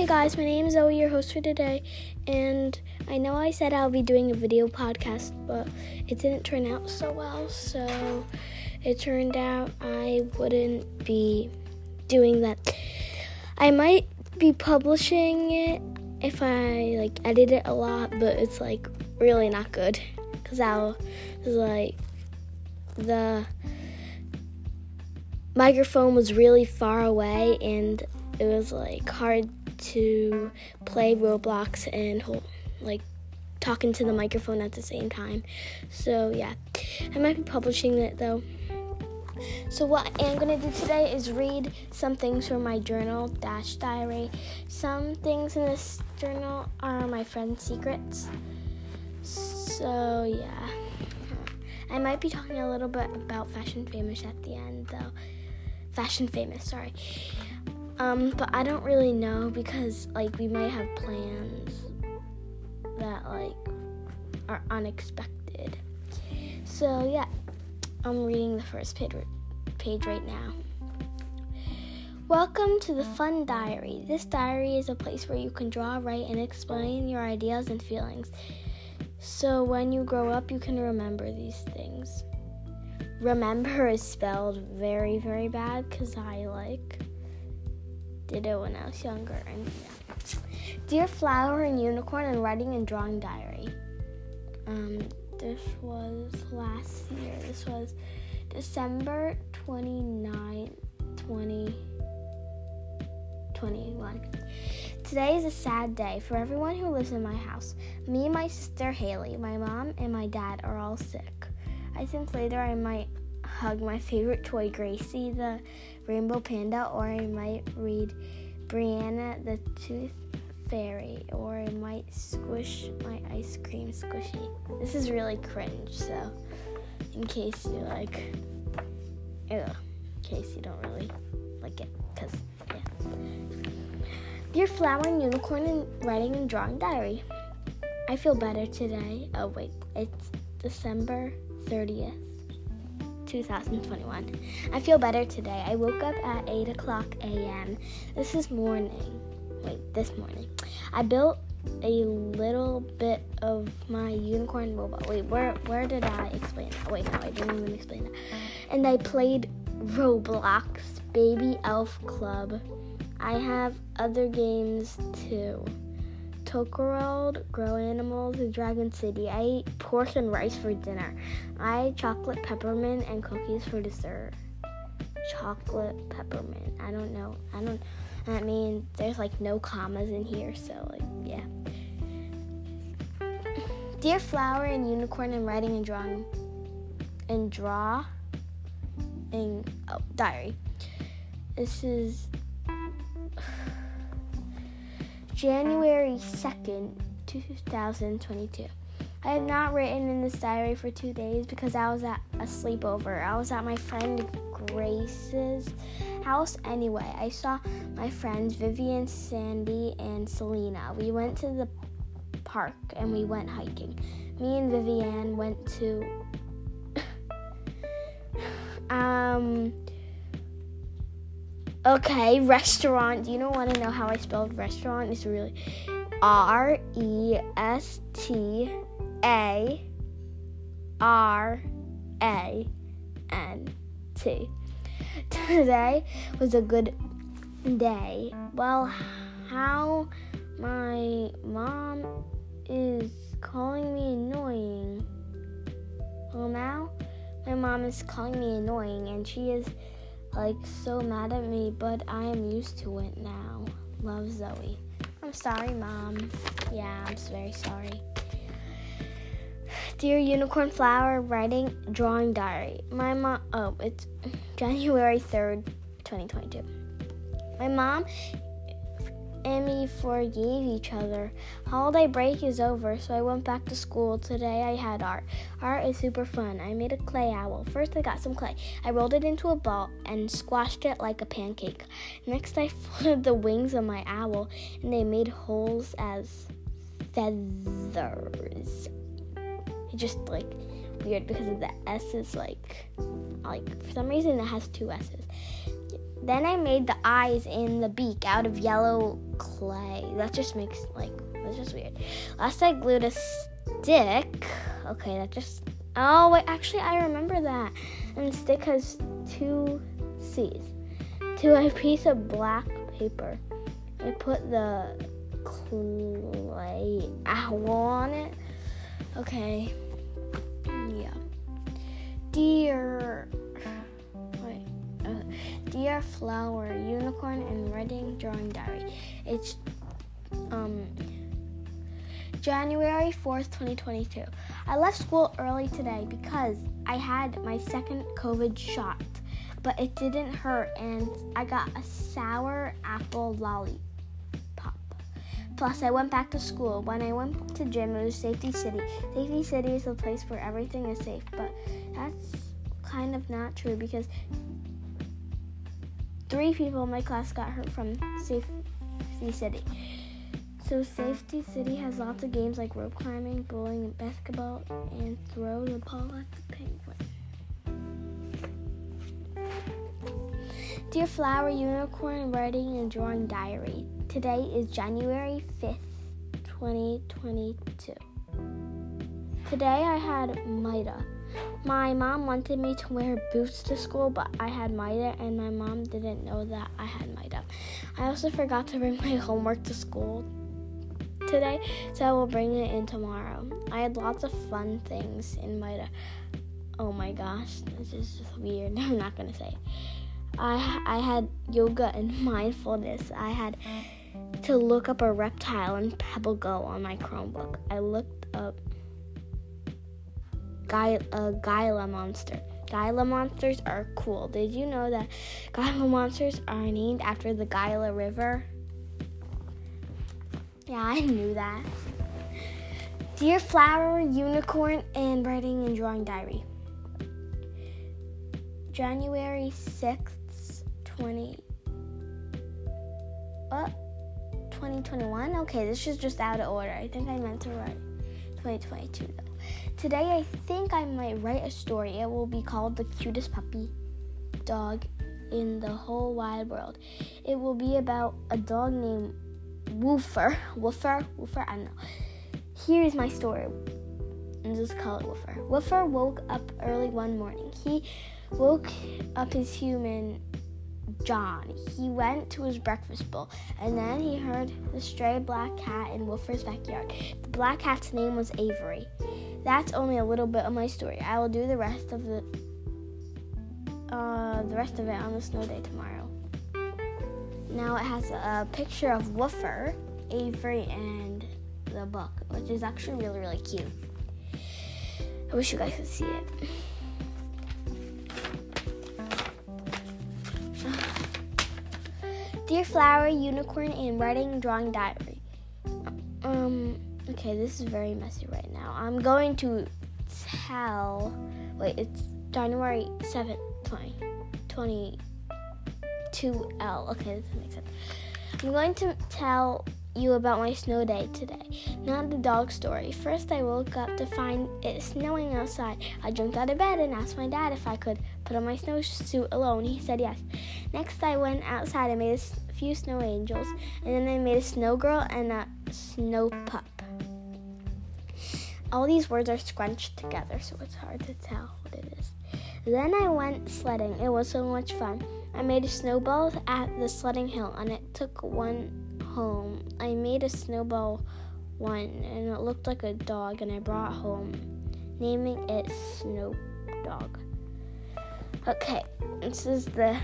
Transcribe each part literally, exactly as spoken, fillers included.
Hey guys, my name is Zoe, your host for today, and I know I said I'll be doing a video podcast, but it didn't turn out so well, so it turned out I wouldn't be doing that. I might be publishing it if I like edit it a lot, but it's like really not good, because I'll like the microphone was really far away and it was like hard to play Roblox and hold, like talking to the microphone at the same time. So yeah, I might be publishing it though. So what I am going to do today is read some things from my journal dash diary. Some things in this journal are my friend's secrets. So yeah, I might be talking a little bit about Fashion Famous at the end though. Fashion Famous, sorry. Um, but I don't really know because, like, we might have plans that, like, are unexpected. So, yeah, I'm reading the first page, page right now. Welcome to the Fun Diary. This diary is a place where you can draw, write, and explain your ideas and feelings. So when you grow up, you can remember these things. Remember is spelled very, very bad because I, like... did it when I was younger, and yeah. Dear Flower and Unicorn and Writing and Drawing Diary. Um, this was last year. This was December twenty-ninth, twenty twenty-one. Today is a sad day for everyone who lives in my house. Me and my sister Haley, my mom, and my dad are all sick. I think later I might hug my favorite toy, Gracie the Rainbow Panda, or I might read Brianna the Tooth Fairy, or I might squish my ice cream squishy. This is really cringe, so in case you like, ew, in case you don't really like it, because, yeah. Dear Flower and Unicorn and Writing and Drawing Diary. I feel better today. Oh, wait, it's December thirtieth. twenty twenty-one. I feel better today. I woke up at eight o'clock a.m. This is morning. Wait, this morning. I built a little bit of my unicorn robot. Wait, where where did I explain that? Wait, no, I didn't even explain that. And I played Roblox, Baby Elf Club. I have other games too. Tokerworld, Grow Animals, and Dragon City. I ate pork and rice for dinner. I ate chocolate peppermint and cookies for dessert. Chocolate peppermint. I don't know. I don't. I mean, there's like no commas in here, so like yeah. Dear Flower and Unicorn and Writing and Drawing and Draw and oh diary. This is January second, twenty twenty-two. I have not written in this diary for two days because I was at a sleepover. I was at my friend Grace's house anyway. I saw my friends Vivian, Sandy, and Selena. We went to the park and we went hiking. Me and Vivian went to um Okay, restaurant. Do you know want to know how I spelled restaurant? It's really R E S T A R A N T. Today was a good day. Well, how my mom is calling me annoying. Well, now my mom is calling me annoying, and she is like so mad at me, but I am used to it now. Love, Zoe. I'm sorry, Mom. Yeah, I'm very sorry. Dear Unicorn Flower, Writing, Drawing Diary. My mom, oh, it's January third, twenty twenty-two. My mom and me forgave each other. Holiday break is over, so I went back to school. Today I had art. Art is super fun. I made a clay owl. First I got some clay. I rolled it into a ball and squashed it like a pancake. Next I folded the wings of my owl and they made holes as feathers. It's just like weird because of the S's, like, like for some reason it has two S's. Then I made the eyes and the beak out of yellow clay. That just makes, like, that's just weird. Last I glued a stick. Okay, that just, oh, wait, actually, I remember that. And the stick has two C's. To a piece of black paper. I put the clay owl on it. Okay. Yeah. Dear, wait, uh, Dear Flower, Unicorn, and Writing Drawing Diary. It's um January fourth, twenty twenty-two. I left school early today because I had my second COVID shot, but it didn't hurt, and I got a sour apple lollipop. Plus, I went back to school. When I went to gym, it was Safety City. Safety City is a place where everything is safe, but that's kind of not true because three people in my class got hurt from Safety City. So Safety City has lots of games like rope climbing, bowling, and basketball, and throw the ball at the penguin. Dear Flower, Unicorn, Writing, and Drawing Diary. Today is January fifth, twenty twenty-two. Today I had Mida. My mom wanted me to wear boots to school, but I had Mida, and my mom didn't know that I had Mida. I also forgot to bring my homework to school today, so I will bring it in tomorrow. I had lots of fun things in Mida. Oh my gosh, this is just weird. I'm not going to say it. I, I had yoga and mindfulness. I had to look up a reptile in Pebble Go on my Chromebook. I looked up Gy- a Gila monster. Gila monsters are cool. Did you know that Gila monsters are named after the Gila River? Yeah, I knew that. Dear Flower, Unicorn, and Writing and Drawing Diary. January sixth, twenty What? twenty twenty-one? Okay, this is just out of order. I think I meant to write twenty twenty-two though. Today I think I might write a story. It will be called The Cutest Puppy Dog in the Whole Wide World. It will be about a dog named Woofer. Woofer? Woofer? I don't know. Here is my story. And just call it Woofer. Woofer woke up early one morning. He woke up his human John. He went to his breakfast bowl, and then he heard the stray black cat in Woofer's backyard. The black cat's name was Avery. That's only a little bit of my story. I will do the rest of the uh, the rest of it on the snow day tomorrow. Now it has a picture of Woofer, Avery, and the book, which is actually really, really cute. I wish you guys could see it. Dear Flower, Unicorn, and Writing and Drawing Diary. Um, okay, this is very messy right now. I'm going to tell, wait, it's January seventh, twenty twenty-two L. Okay, this makes sense. I'm going to tell you about my snow day today, not the dog story. First, I woke up to find it snowing outside. I jumped out of bed and asked my dad if I could put on my snowsuit alone. He said yes. Next, I went outside and made a few snow angels, and then I made a snow girl and a snow pup. All these words are scrunched together, so it's hard to tell what it is. Then I went sledding. It was so much fun. I made a snowball at the sledding hill, and it took one home. I made a snowball one, and it looked like a dog, and I brought it home, naming it Snow Dog. Okay, this is the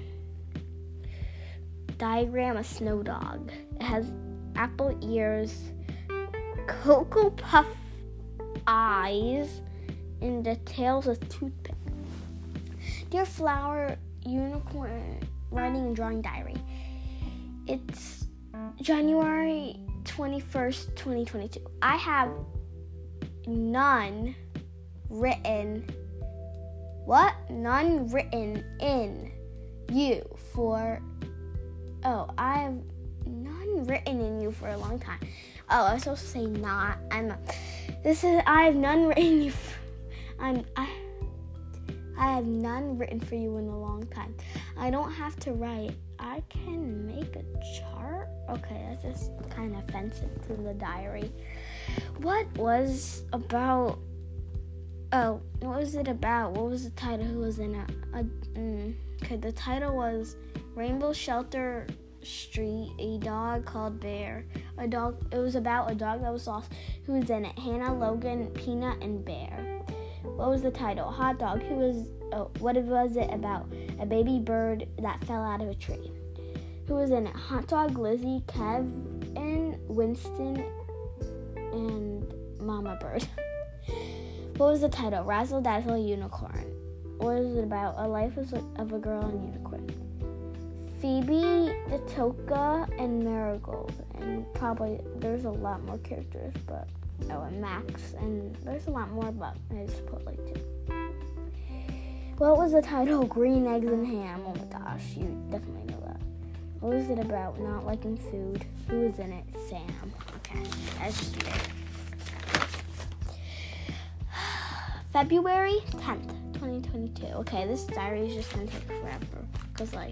diagram of Snow Dog. It has apple ears, Cocoa Puff eyes, and the tail's a toothpick. Dear Flower, Unicorn, Writing and Drawing Diary. It's January twenty-first, twenty twenty-two. I have none written, what? None written in you for, oh, I have none written in you for a long time. Oh, I was supposed to say not. I'm, this is, I have none written in you for, I'm, I, I have none written for you in a long time. I don't have to write. I can make a chart? Okay, that's just kind of offensive to the diary. What was about... Oh, what was it about? What was the title? Who was in it? A, mm, okay, the title was Rainbow Shelter Street, a dog called Bear. A dog. It was about a dog that was lost. Who was in it? Hannah, Logan, Peanut, and Bear. What was the title? Hot Dog. Who was? Oh, what was it about? A baby bird that fell out of a tree. Who was in it? Hot Dog, Lizzie, Kevin, Winston, and Mama Bird. What was the title? Razzle Dazzle Unicorn. What was it about? A life of a girl and unicorn. Phoebe, the Toka, and Marigold. And probably there's a lot more characters, but oh, and Max, and there's a lot more, but I just put like two. What was the title? Green Eggs and Ham. Oh my gosh, you definitely know that. What was it about? Not liking food. Who was in it? Sam. Okay, that's just weird. February tenth, twenty twenty-two. Okay, this diary is just gonna take forever. Cause like,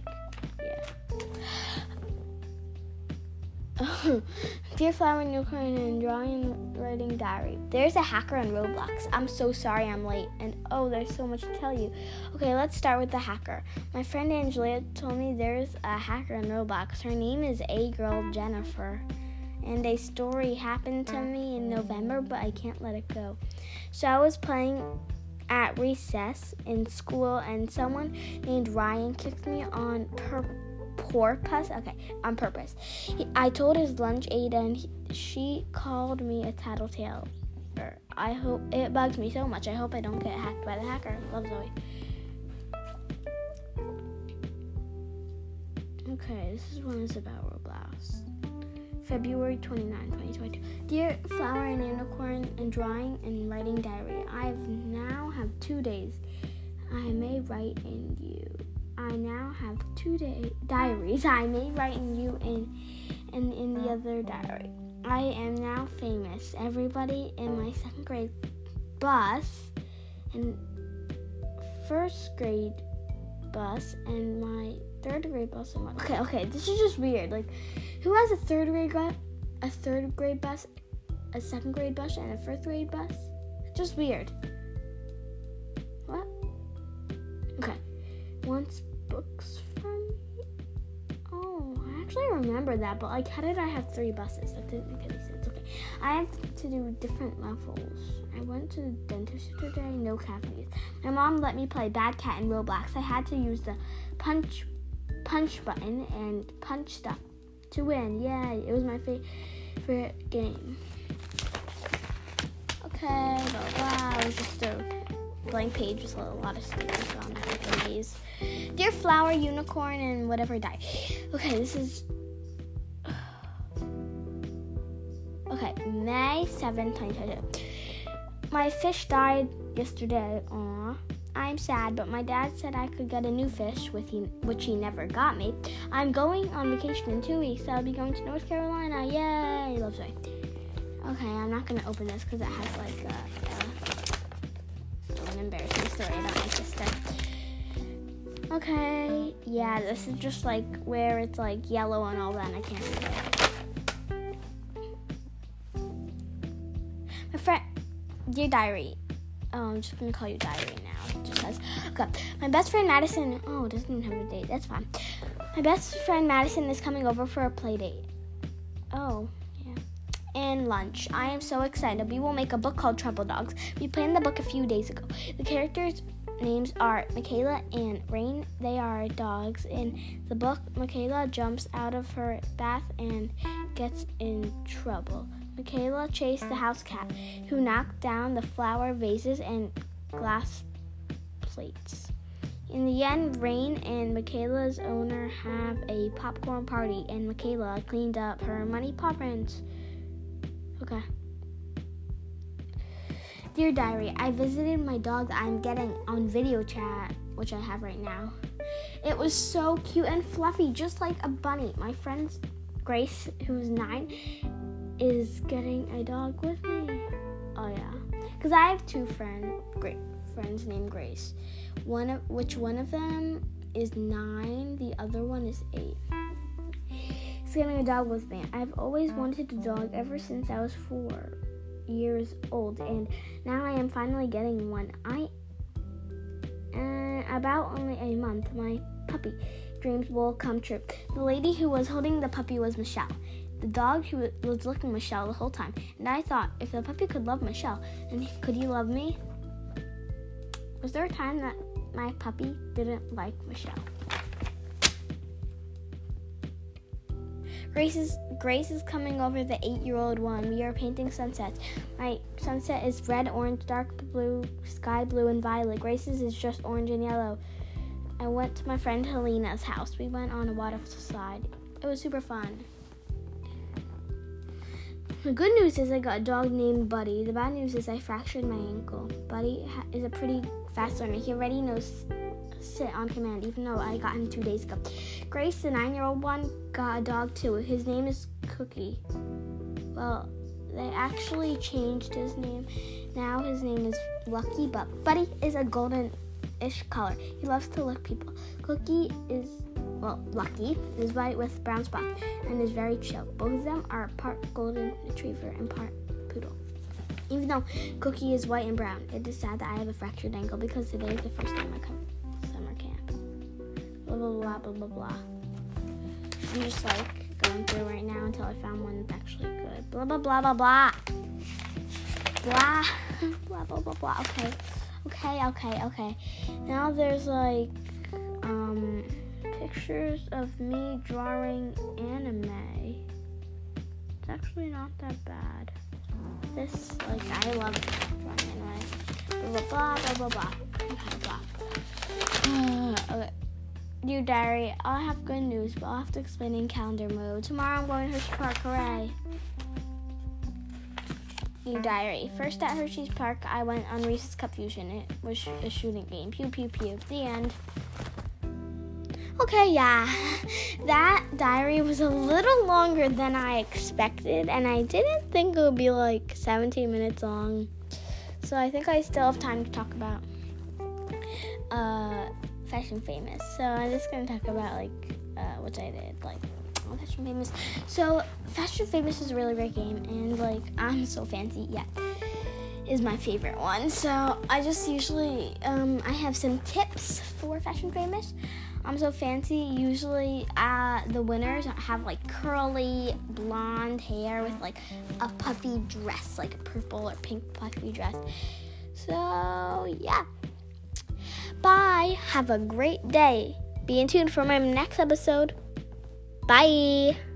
yeah. Dear Flower and Unicorn and Drawing and Writing Diary. There's a hacker on Roblox. I'm so sorry I'm late. And oh, there's so much to tell you. Okay, let's start with the hacker. My friend Angela told me there's a hacker on Roblox. Her name is A Girl Jennifer. And a story happened to me in November, but I can't let it go. So I was playing at recess in school, and someone named Ryan kicked me on purpose. Okay, on purpose. He, I told his lunch aide, and he, she called me a tattletale. I hope it bugs me so much. I hope I don't get hacked by the hacker. Love, Zoe. Okay, this is one is about Roblox. February twenty-ninth, twenty twenty-two. Dear Flower and Unicorn and Drawing and Writing Diary, I now have two days. I may write in you. I now have two day diaries. I may write in you and and in the other diary. I am now famous. Everybody in my second grade bus and first grade bus and my third grade bus and my okay, okay, this is just weird. Like, who has a third grade bus, a third grade bus, a second grade bus, and a first grade bus? It's just weird. What? Okay. Wants books from me? Oh, I actually remember that, but like, how did I have three buses? That didn't make any sense. Okay. I have to do different levels. I went to the dentist today, no cavities. My mom let me play Bad Cat in Roblox. I had to use the punch punch button and punch stuff to win. Yay, it was my favorite game. Okay, blah, blah. It was just a blank page with a lot of stickers on it. Dear Flower, Unicorn, and whatever died. Okay, this is... Okay, May seventh, twenty twenty-two. My fish died yesterday. Aw. I'm sad, but my dad said I could get a new fish, with he, which he never got me. I'm going on vacation in two weeks, so I'll be going to North Carolina. Yay! Love story. Okay, I'm not going to open this because it has like a, a, an embarrassing story about my sister. Okay, yeah, this is just like where it's like yellow and all that, and I can't read it. My friend, dear diary. Oh, I'm just going to call you diary now. It just says, okay. My best friend Madison, oh, it doesn't even have a date. That's fine. My best friend Madison is coming over for a play date. Oh, yeah. And lunch. I am so excited. We will make a book called Trouble Dogs. We planned the book a few days ago. The characters' names are Michaela and Rain. They are dogs. In the book, Michaela jumps out of her bath and gets in trouble. Michaela chased the house cat, who knocked down the flower vases and glass plates. In the end, Rain and Michaela's owner have a popcorn party, and Michaela cleaned up her muddy paw prints. Okay. Dear Diary, I visited my dog that I'm getting on video chat, which I have right now. It was so cute and fluffy, just like a bunny. My friend Grace, who's nine, is getting a dog with me. Oh yeah, because I have two friends, great friends named Grace. One of which one of them is nine, the other one is eight. He's getting a dog with me. I've always wanted a dog ever since I was four years old, and now I am finally getting one. I, uh, about only a month, my puppy dreams will come true. The lady who was holding the puppy was Michelle. The dog who was looking at Michelle the whole time, and I thought, if the puppy could love Michelle, then could he love me? Was there a time that my puppy didn't like Michelle? Grace is, Grace is coming over the eight-year-old one. We are painting sunsets. My sunset is red, orange, dark blue, sky blue, and violet. Grace's is just orange and yellow. I went to my friend Helena's house. We went on a water slide. It was super fun. The good news is I got a dog named Buddy. The bad news is I fractured my ankle. Buddy ha- is a pretty fast learner. He already knows sit on command, even though I got him two days ago. Grace, the nine-year-old one, got a dog too. His name is Cookie. Well, they actually changed his name. Now his name is Lucky, but Buddy is a golden-ish color. He loves to lick people. Cookie is, well, Lucky is white with brown spots and is very chill. Both of them are part golden retriever and part poodle. Even though Cookie is white and brown, it is sad that I have a fractured ankle because today is the first time I come to summer camp. Blah, blah, blah, blah, blah, blah. I'm just, like, going through right now until I found one that's actually good. Blah, blah, blah, blah, blah. Blah. Blah, blah, blah, blah. Okay. Okay, okay, okay. Now there's, like, um, pictures of me drawing anime. It's actually not that bad. This, like, I love drawing anime. Blah, blah, blah, blah, blah. Okay, blah. Uh, okay. Dear Diary, I'll have good news, but I'll have to explain in calendar mode. Tomorrow I'm going to Hershey Park, hooray. Dear Diary, first at Hershey's Park, I went on Reese's Cup Fusion. It was a shooting game. Pew, pew, pew. The end. Okay, yeah. That diary was a little longer than I expected, and I didn't think it would be like seventeen minutes long. So I think I still have time to talk about uh, Fashion Famous. So I'm just going to talk about, like, uh, what I did, like, on Fashion Famous. So Fashion Famous is a really great game, and, like, I'm so fancy, yeah, is my favorite one. So I just usually, um, I have some tips for Fashion Famous. I'm so fancy. Usually, uh, the winners have, like, curly blonde hair with, like, a puffy dress, like a purple or pink puffy dress. So, yeah. Bye. Have a great day. Be in tune for my next episode. Bye.